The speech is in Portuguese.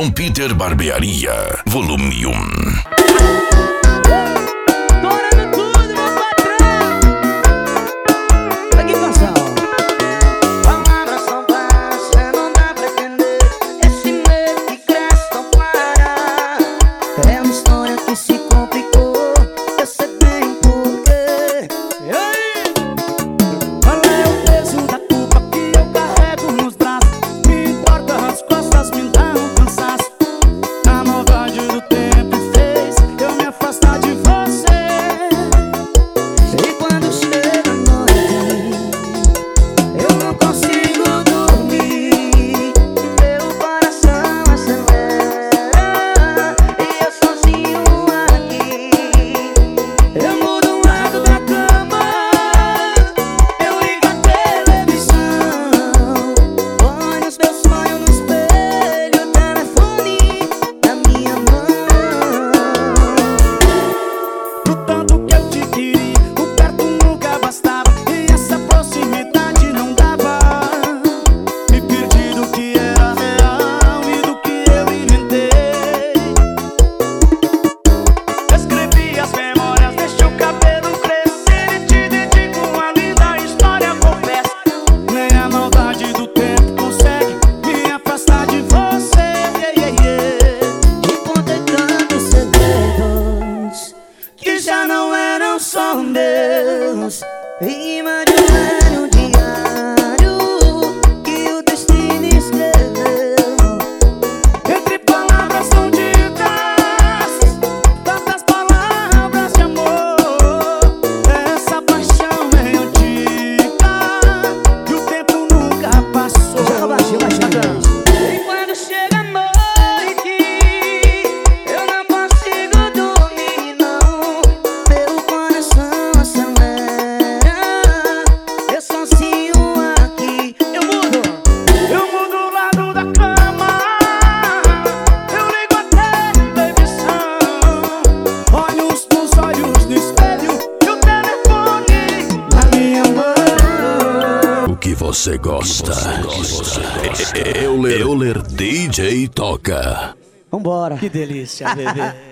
Dom Peter Barbearia, volume 1. Rima de um diário que o destino escreveu. Entre palavras são ditas tantas palavras de amor. Essa paixão é antiga e o tempo nunca passou. E quando chega a noite, eu não consigo dormir, não. Meu coração acelera, eu sozinho aqui. Eu mudo o lado da cama, eu ligo até a televisão. Olho nos olhos no espelho e o telefone na minha mão. O que você gosta? Euler DJ toca. Vambora. Que delícia, bebê.